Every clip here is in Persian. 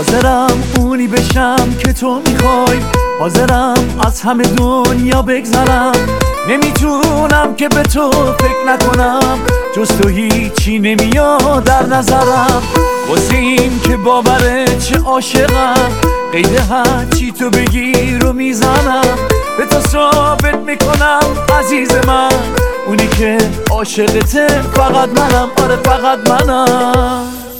حاضرم اونی بشم که تو میخوای، حاضرم از همه دنیا بگذرم. نمیتونم که به تو فکر نکنم، جز تو هیچی نمیاد در نظرم. واسه این که باورت چه عاشقم، قید هرچی تو بگی رو میزنم. به تو ثابت میکنم عزیز من، اونی که عاشقته فقط منم، آره فقط منم.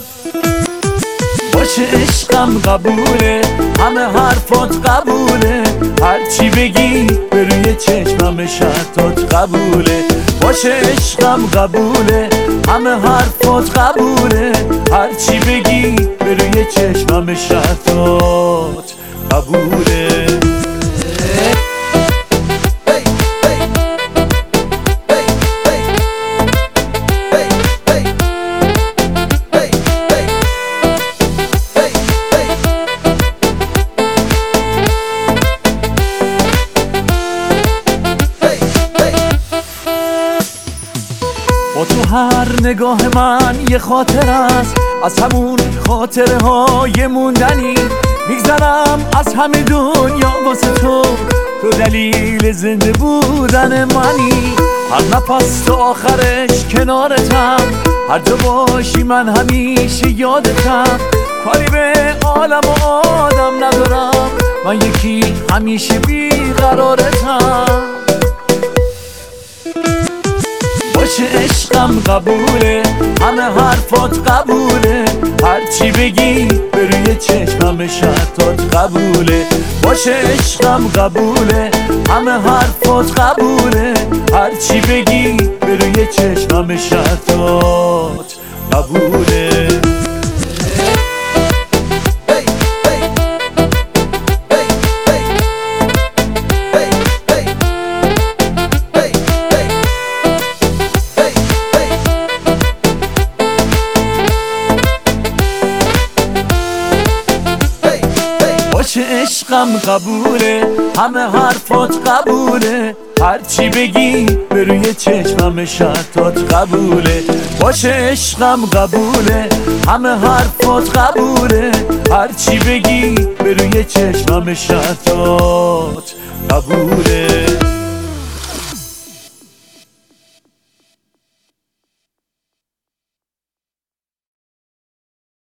باشه عشقم قبوله، همه حرفات قبوله، هرچی بگی به روی چشمم شرطات قبوله. باشه عشقم قبوله، همه حرفات قبوله، هرچی بگی به روی چشمم شرطات قبوله. با تو هر نگاه من یه خاطر است، از همون خاطره های موندنی. میگذرم از همه دنیا واسه تو، تو دلیل زنده بودن منی. هر نفس تا آخرش کنارتم، هر جا باشی من همیشه یادتم. کاری به عالم و آدم ندارم، من یکی همیشه بیقرارتم. باشه عشقم قبوله، همه حرفات قبوله، هرچی بگی به روی چشمم شرطات قبوله. باشه عشقم قبوله، همه حرفات قبوله، هرچی بگی به روی چشمم شرطات قبوله. باشه عشقم قبوله، همه حرفات قبوله، هرچی بگی به روی چشمم شرطات قبوله. باشه عشقم قبوله، همه حرفات قبوله، هرچی بگی به روی چشمم شرطات قبوله.